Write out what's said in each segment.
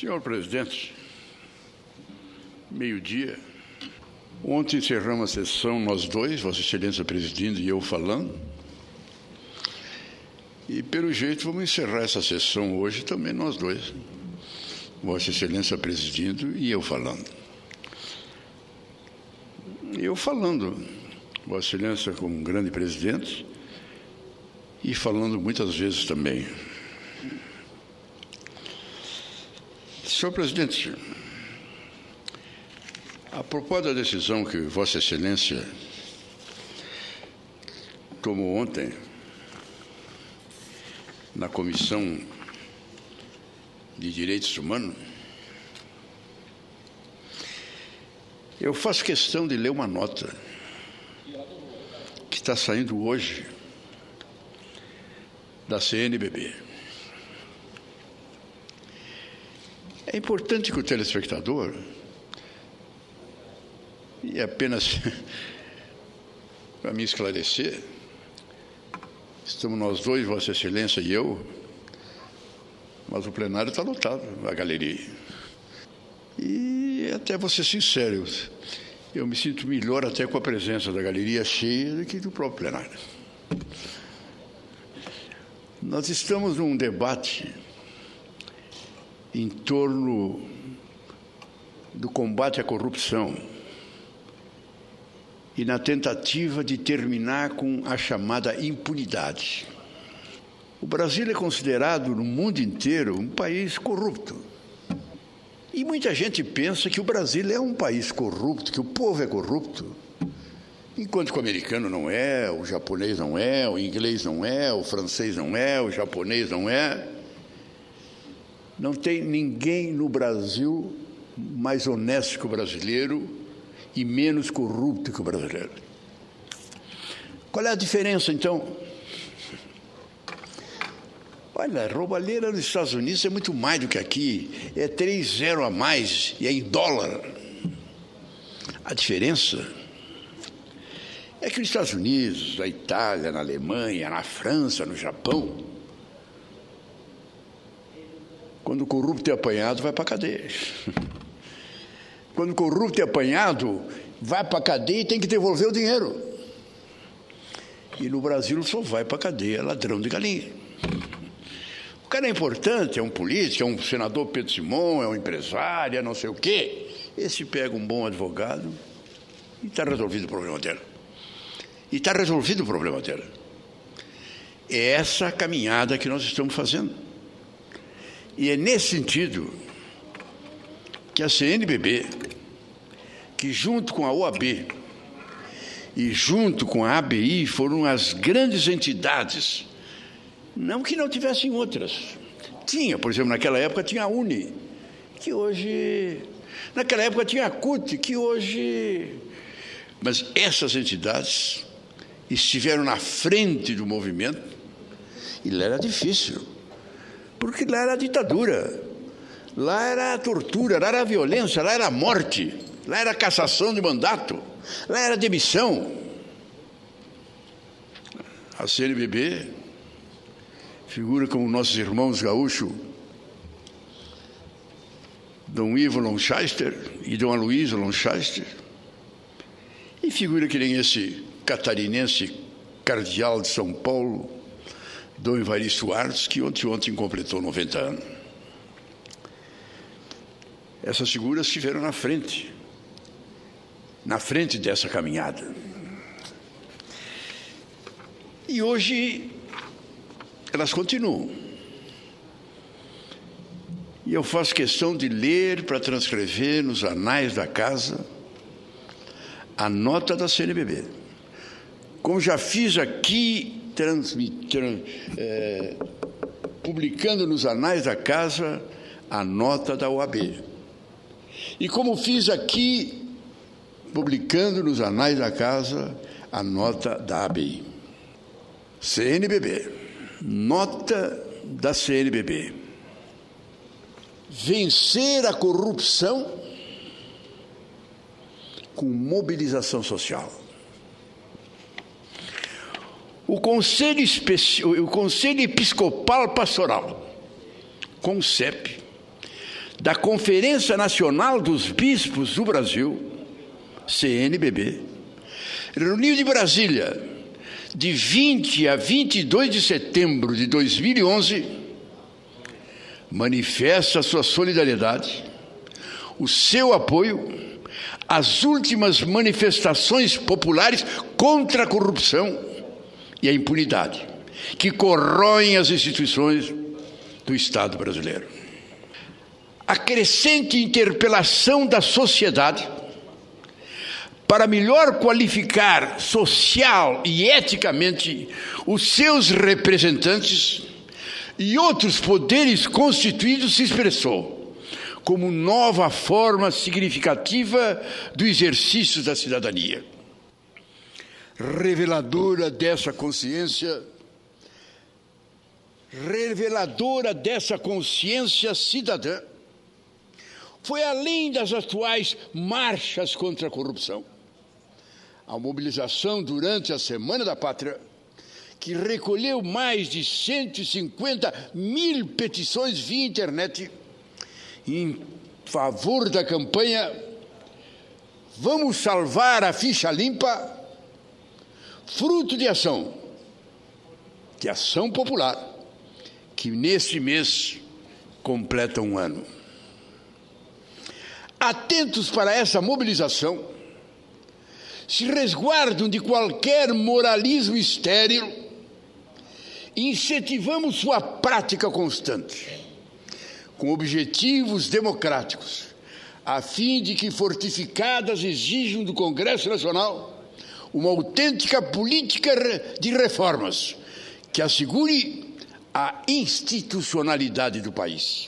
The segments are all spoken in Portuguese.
Senhor presidente, meio-dia. Ontem encerramos a sessão, nós dois, Vossa Excelência presidindo e eu falando. E, pelo jeito, vamos encerrar essa sessão hoje também nós dois. Vossa Excelência presidindo e eu falando. Eu falando, Vossa Excelência como um grande presidente, e falando muitas vezes também. Senhor presidente, a propósito da decisão que Vossa Excelência tomou ontem na Comissão de Direitos Humanos, eu faço questão de ler uma nota que está saindo hoje da CNBB. É importante que o telespectador, e apenas para me esclarecer, estamos nós dois, Vossa Excelência e eu, mas o plenário está lotado, a galeria. E até vou ser sincero, eu me sinto melhor até com a presença da galeria cheia do que do próprio plenário. Nós estamos num debate em torno do combate à corrupção e na tentativa de terminar com a chamada impunidade. O Brasil é considerado no mundo inteiro um país corrupto. E muita gente pensa que o Brasil é um país corrupto, que o povo é corrupto, enquanto que o americano não é, o japonês não é, o inglês não é, o francês não é, o japonês não é. Não tem ninguém no Brasil mais honesto que o brasileiro e menos corrupto que o brasileiro. Qual é a diferença, então? Olha, a roubalheira nos Estados Unidos é muito mais do que aqui. É 3-0 a mais e é em dólar. A diferença é que nos Estados Unidos, na Itália, na Alemanha, na França, no Japão, quando o corrupto é apanhado, vai para a cadeia. Quando o corrupto é apanhado, vai para a cadeia e tem que devolver o dinheiro. E no Brasil só vai para a cadeia ladrão de galinha. O cara é importante, é um político, é um senador Pedro Simão, é um empresário, é não sei o quê. Esse pega um bom advogado e está resolvido o problema dele. E está resolvido o problema dele. É essa a caminhada que nós estamos fazendo. E é nesse sentido que a CNBB, que junto com a OAB e junto com a ABI foram as grandes entidades, não que não tivessem outras. Tinha, por exemplo, naquela época tinha a UNE, que hoje... Naquela época tinha a CUT, que hoje... Mas essas entidades estiveram na frente do movimento e lá era difícil. Porque lá era a ditadura, lá era a tortura, lá era a violência, lá era a morte, lá era a cassação de mandato, lá era a demissão. A CNBB figura como nossos irmãos gaúchos, Dom Ivo Longchester e Dom Aloysio Longchester, e figura que nem esse catarinense cardeal de São Paulo, Dom Evaristo Artes, que ontem completou 90 anos. Essas figuras estiveram na frente dessa caminhada. E hoje elas continuam. E eu faço questão de ler para transcrever nos anais da casa a nota da CNBB. Como já fiz aqui, publicando nos anais da casa a nota da OAB. E como fiz aqui, publicando nos anais da casa a nota da ABI. CNBB, nota da CNBB. Vencer a corrupção com mobilização social. O Conselho Episcopal Pastoral, CONCEP, da Conferência Nacional dos Bispos do Brasil, CNBB, reuniu em Brasília, de 20 a 22 de setembro de 2011, manifesta a sua solidariedade, o seu apoio às últimas manifestações populares contra a corrupção e a impunidade, que corroem as instituições do Estado brasileiro. A crescente interpelação da sociedade para melhor qualificar social e eticamente os seus representantes e outros poderes constituídos se expressou como nova forma significativa do exercício da cidadania. Reveladora dessa consciência cidadã, foi além das atuais marchas contra a corrupção. A mobilização durante a Semana da Pátria, que recolheu mais de 150 mil petições via internet em favor da campanha Vamos Salvar a Ficha Limpa, fruto de ação popular, que neste mês completa um ano. Atentos para essa mobilização, se resguardam de qualquer moralismo estéril e incentivamos sua prática constante, com objetivos democráticos, a fim de que, fortificadas, exijam do Congresso Nacional uma autêntica política de reformas que assegure a institucionalidade do país.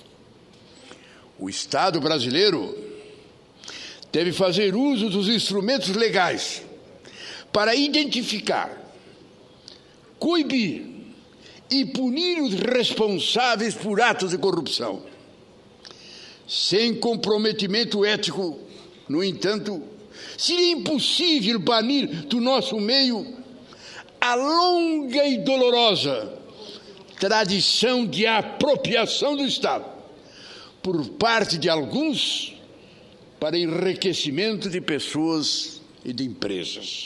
O Estado brasileiro deve fazer uso dos instrumentos legais para identificar, coibir e punir os responsáveis por atos de corrupção. Sem comprometimento ético, no entanto, seria impossível banir do nosso meio a longa e dolorosa tradição de apropriação do Estado por parte de alguns para enriquecimento de pessoas e de empresas.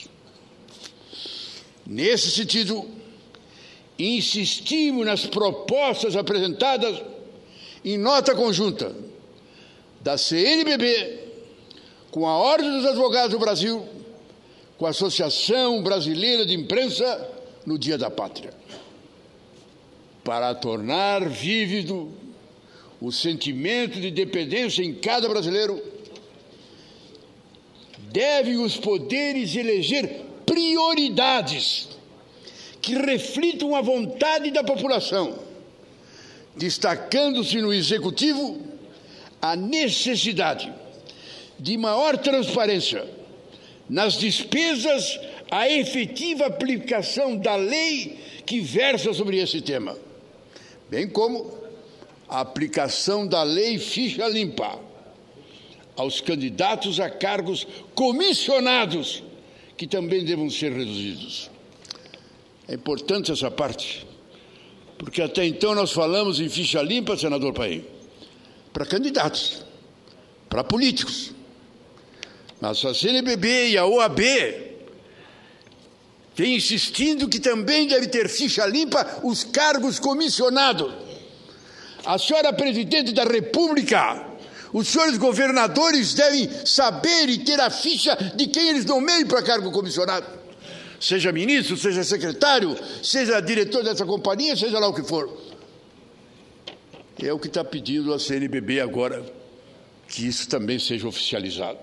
Nesse sentido, insistimos nas propostas apresentadas em nota conjunta da CNBB com a Ordem dos Advogados do Brasil, com a Associação Brasileira de Imprensa no Dia da Pátria, para tornar vívido o sentimento de dependência em cada brasileiro. Devem os poderes eleger prioridades que reflitam a vontade da população, destacando-se no Executivo a necessidade de maior transparência nas despesas, a efetiva aplicação da lei que versa sobre esse tema, bem como a aplicação da lei Ficha Limpa aos candidatos a cargos comissionados, que também devam ser reduzidos. É importante essa parte, porque até então nós falamos em ficha limpa, senador Paim, para candidatos, para políticos. Mas a CNBB e a OAB têm insistindo que também deve ter ficha limpa os cargos comissionados. A senhora presidente da República, os senhores governadores devem saber e ter a ficha de quem eles nomeiam para cargo comissionado. Seja ministro, seja secretário, seja diretor dessa companhia, seja lá o que for. É o que está pedindo a CNBB agora, que isso também seja oficializado.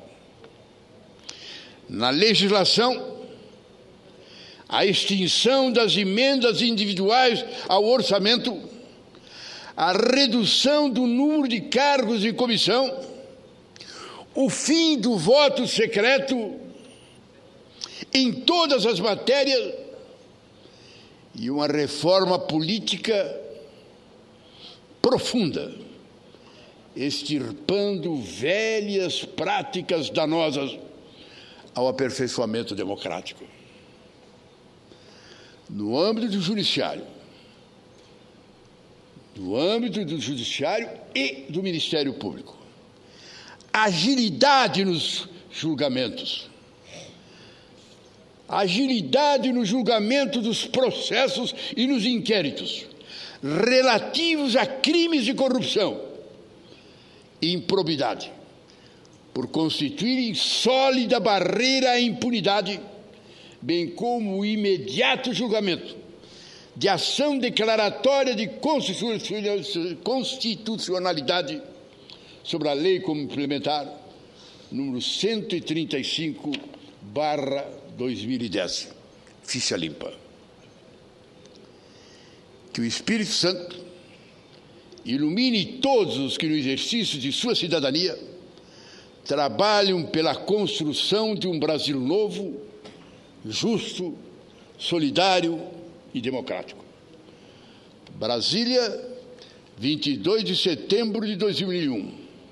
Na legislação, a extinção das emendas individuais ao orçamento, a redução do número de cargos de comissão, o fim do voto secreto em todas as matérias e uma reforma política profunda, extirpando velhas práticas danosas ao aperfeiçoamento democrático. No âmbito do judiciário, no âmbito do Judiciário e do Ministério Público. Agilidade nos julgamentos. Agilidade no julgamento dos processos e nos inquéritos relativos a crimes de corrupção e improbidade, por constituírem sólida barreira à impunidade, bem como o imediato julgamento de ação declaratória de constitucionalidade sobre a lei complementar número 135/2010, ficha limpa. Que o Espírito Santo ilumine todos os que no exercício de sua cidadania trabalham pela construção de um Brasil novo, justo, solidário e democrático. Brasília, 22 de setembro de 2001.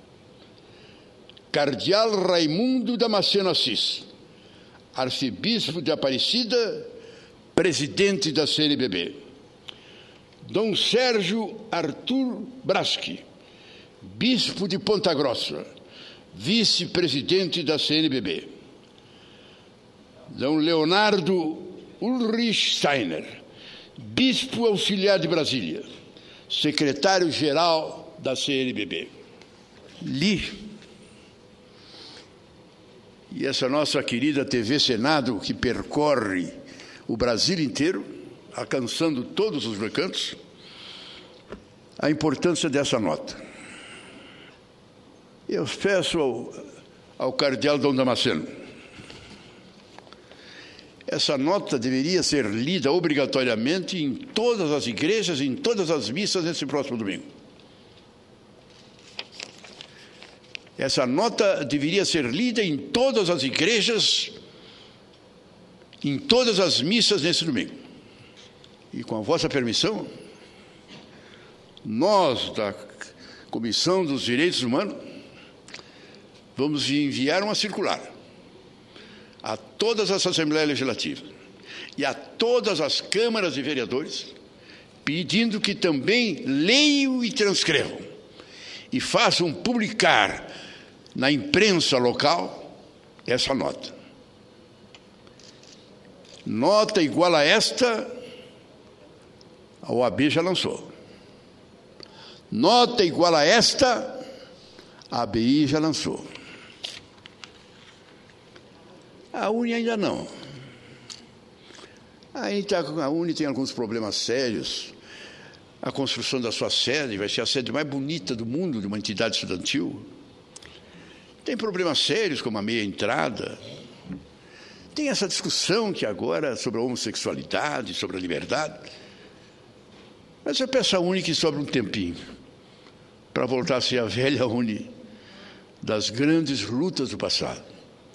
Cardeal Raimundo Damasceno Assis, arcebispo de Aparecida, presidente da CNBB. Dom Sérgio Arthur Braschi, bispo de Ponta Grossa, vice-presidente da CNBB. Dom Leonardo Ulrich Steiner, bispo auxiliar de Brasília, secretário-geral da CNBB. Li, e essa nossa querida TV Senado, que percorre o Brasil inteiro, alcançando todos os recantos, a importância dessa nota. Eu peço ao cardeal Dom Damasceno, essa nota deveria ser lida obrigatoriamente em todas as igrejas, em todas as missas nesse próximo domingo. Essa nota deveria ser lida em todas as igrejas, em todas as missas nesse domingo. E com a vossa permissão, nós, da Comissão dos Direitos Humanos, vamos enviar uma circular a todas as Assembleias Legislativas e a todas as câmaras de vereadores, pedindo que também leiam e transcrevam e façam publicar na imprensa local essa nota. Nota igual a esta, a OAB já lançou. Nota igual a esta, a ABI já lançou. A UNE ainda não. A UNE tem alguns problemas sérios. A construção da sua sede vai ser a sede mais bonita do mundo de uma entidade estudantil. Tem problemas sérios como a meia entrada. Tem essa discussão que agora sobre a homossexualidade, sobre a liberdade. Mas eu peço à UNE que sobre um tempinho para voltar a ser a velha UNE das grandes lutas do passado.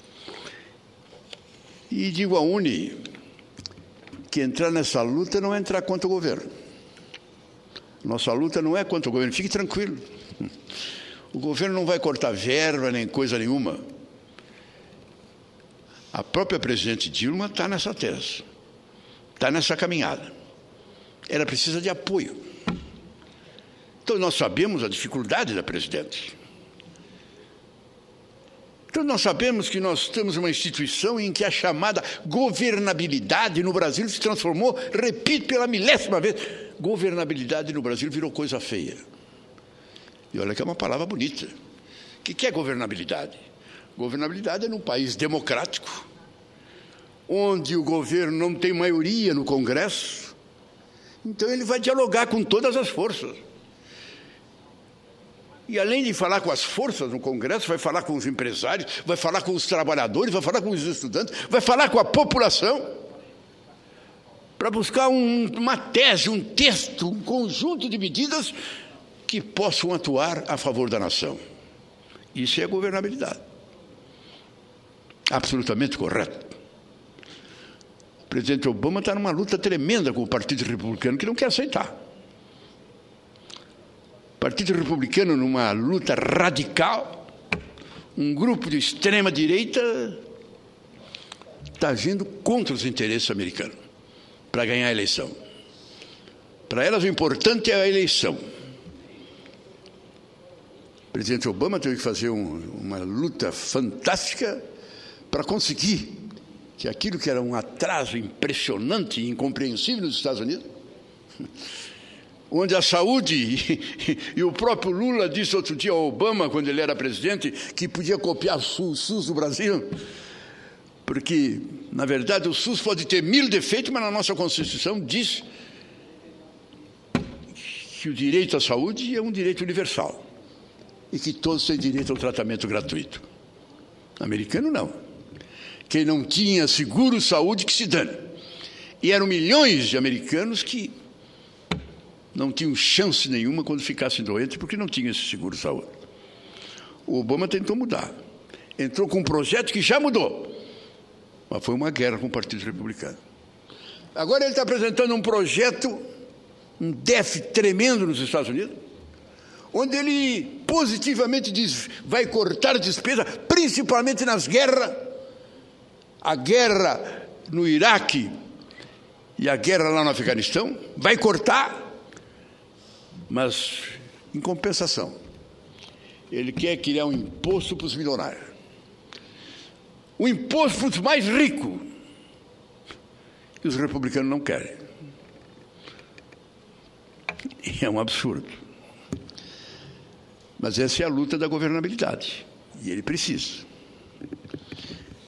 E digo à UNE que entrar nessa luta não é entrar contra o governo. Nossa luta não é contra o governo, fique tranquilo. O governo não vai cortar verba nem coisa nenhuma. A própria presidente Dilma está nessa tese, está nessa caminhada. Ela precisa de apoio. Então nós sabemos a dificuldade da presidente. Então nós sabemos que nós temos uma instituição em que a chamada governabilidade no Brasil se transformou, repito pela milésima vez, governabilidade no Brasil virou coisa feia. E olha que é uma palavra bonita. O que é governabilidade? Governabilidade é num país democrático, onde o governo não tem maioria no Congresso, então ele vai dialogar com todas as forças. E além de falar com as forças no Congresso, vai falar com os empresários, vai falar com os trabalhadores, vai falar com os estudantes, vai falar com a população, para buscar uma tese, um texto, um conjunto de medidas que possam atuar a favor da nação. Isso é governabilidade. Absolutamente correto. O presidente Obama está numa luta tremenda com o Partido Republicano, que não quer aceitar. O Partido Republicano, numa luta radical, um grupo de extrema-direita está agindo contra os interesses americanos para ganhar a eleição. Para elas, o importante é a eleição. presidente Obama teve que fazer uma luta fantástica para conseguir que aquilo que era um atraso impressionante e incompreensível nos Estados Unidos, onde a saúde, e o próprio Lula disse outro dia ao Obama, quando ele era presidente, que podia copiar o SUS do Brasil, porque, na verdade, o SUS pode ter 1000 defeitos, mas na nossa Constituição diz que o direito à saúde é um direito universal e que todos têm direito ao tratamento gratuito. Americano, não. Quem não tinha seguro-saúde, que se dane. E eram milhões de americanos que não tinham chance nenhuma quando ficassem doentes, porque não tinham esse seguro-saúde. O Obama tentou mudar. Entrou com um projeto que já mudou. Mas foi uma guerra com o Partido Republicano. Agora ele está apresentando um projeto, um déficit tremendo nos Estados Unidos, onde ele positivamente diz, vai cortar despesa, principalmente nas guerras, a guerra no Iraque e a guerra lá no Afeganistão, vai cortar, mas, em compensação, ele quer criar um imposto para os milionários. O imposto para os mais ricos, que os republicanos não querem. E é um absurdo. Mas essa é a luta da governabilidade. E ele precisa.